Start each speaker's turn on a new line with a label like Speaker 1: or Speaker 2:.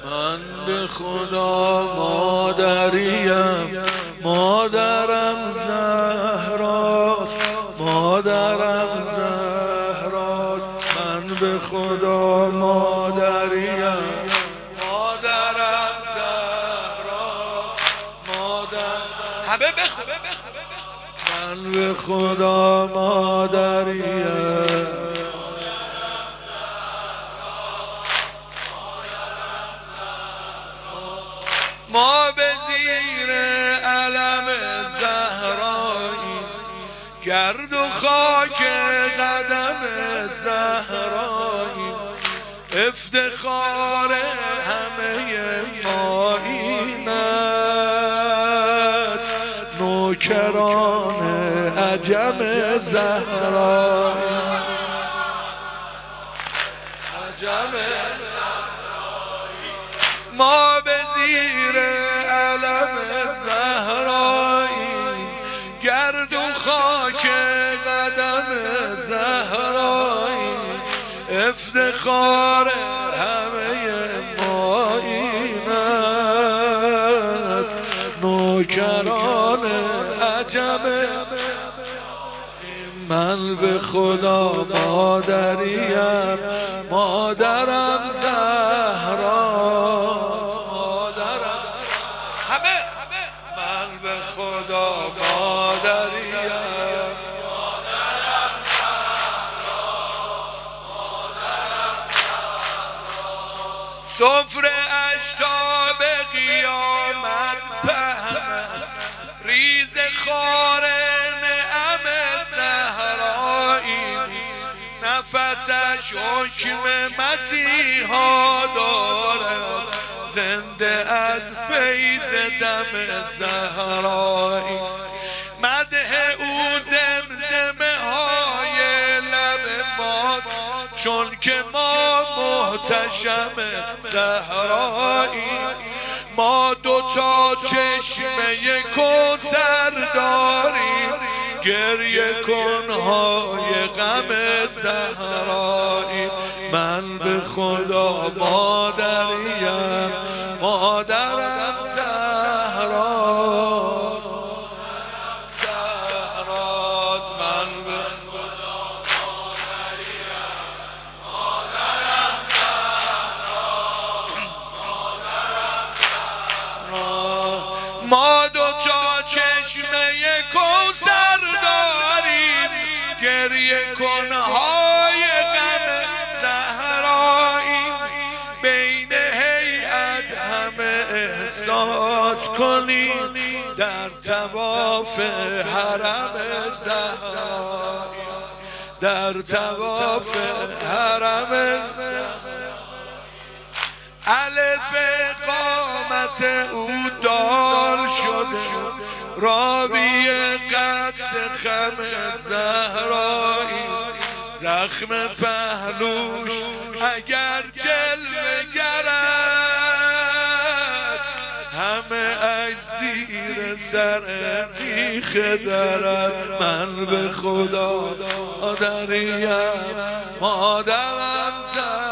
Speaker 1: من به خدا مادریم، مادرم زهراست، مادرم زهراست. من به خدا مادریم، مادرم زهراست، مادر همه بخون. من به خدا مادریم، ما به زیر علم زهرایی، گرد و خاک قدم زهرایی. افتخار همه ما این است، نوکران عجم زهرایی. ما به زیر علم زهرایی، گرد و خاک قدم زهرایی. افتخار همه ما این است، نوکران عجم. من به خدا مادریم، مادرم زهراست، مادرم همه. من به خدا مادریم، مادرم زهراست، مادرم زهراست. سفره اش تا به قیامت پهن است، ریز خار نعم زهرایی. نفسش حکم مسیحا دارد، زنده از فیض دم زهرایی. مدح او زمزمه های لب ماست، چون که ما محتشم زهرایی. ما دوتا چشمه کوثر داریم، گریه کنهای غم زهرایی. من به خدا مادریم، مادرم زهراست، زهراست. من به خدا مادریم، مادرم زهراست، مادرم زهراست. ما دوتا چشمه کوثر داریم، گریه کنهای غم زهرایی. بین هیئت همه احساس کنیم، در طواف حرم زهرایی، در طواف حرم. الف قامت او دال شده، راوی قد خم زهرایی. زخم پهلوش اگر جلوه گر است، همه اش زیر سر بیخ درد. من به خدا مادریم، مادرم زهراست.